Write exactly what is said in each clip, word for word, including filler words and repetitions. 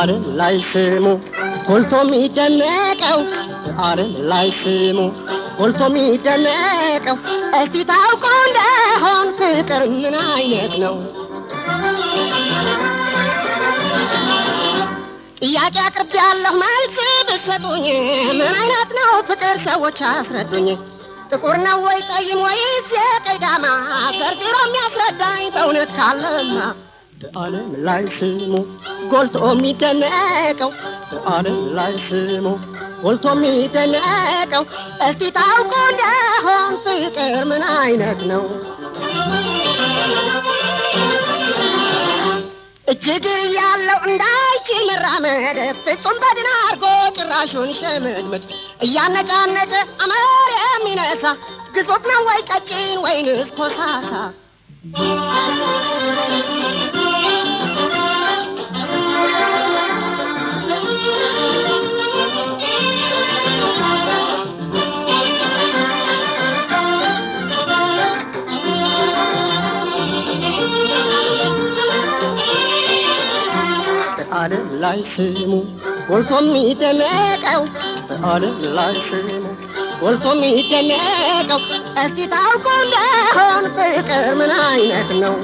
በዓለም ላይ ስሙ ጎልቶ የሚደነቀው በዓለም ላይ ስሙ ጎልቶ የሚደነቀው እስቲ ታውቁ እንደሆን ፍቅር ምን አይነት ነው? ጥያቄ አቅርቤያለሁ መልስ ብትሰጡኝ ምን አይነት ነው ፍቅር ሰዎች አስረዱኝ። ጥቁር ነው ወይ ጠይም ወይስ የቀይ ዳማ ዘርዝሮ የሚያስረዳኝ በእውነት ካለማ በዓለም ላይ ስሙ ጎልቶ የሚደነቀው በዓለም ላይ ስሙ ጎልቶ የሚደነቀው እስቲ ታውቁ እንደሆን ፍቅር ምን አይነት ነው? እጅግ ያለው እንዳይችል መራመድ ፍጹም በድን አርጎ ጭራሹን ሸመድመድ እያነጫነጨ አመር የሚነሳ ግዙፍ ነው ወይ ቀጭን ወይንስ ኮሳሳ? በዓለም ላይ ስሙ ጎልቶ የሚደነቀው በዓለም ላይ ስሙ ጎልቶ የሚደነቀው እስቲ ታውቁ እንደሆን ፍቅር ምን አይነት ነው?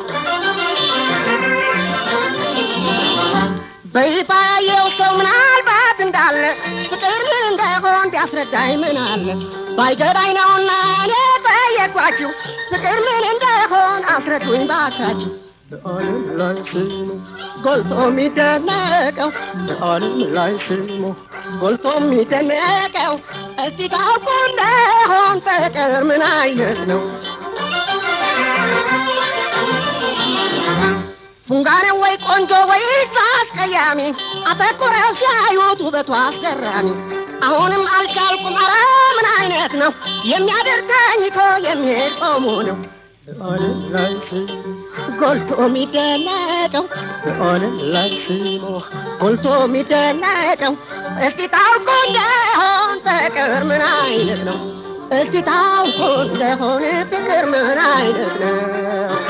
በይፋ ያየው ሰው ምናልባት እንዳለ ፍቅር ምን እንደሆን ቢያስረዳኝ ምን አለ? ባይገባኝ ነውና እኔ ጠየኳችሁ ፍቅር ምን እንደሆን አስረዱኝ ባካችሁ። በዓለም ላይ ስሙ ጎልቶ የሚደነቀው በዓለም ላይ ስሙ ጎልቶ የሚደነቀው እስቲ ታውቁ እንደሆን ፍቅር ምን አይነት ነው? ፉንጋኔ ወይ ቆንጆ ወይስ አስቀያሚ አተኩረው ሲያዩት ውበቷ አስገራሚ። አሁንም አልቻልኩም ኧረ ምን አይነት ነው የሚያደር ተኝቶ የሚሄድ ቆሞ ነው? በዓለም ላይ ስሙ ጎልቶ የሚደነቀው በዓለም ላይ ስሙ ጎልቶ የሚደነቀው እስቲ ታውቁ እንደሆን ፍቅር ምን አይነት ነው? እስቲ ታውቁ እንደሆን ፍቅር ምን አይነት ነው?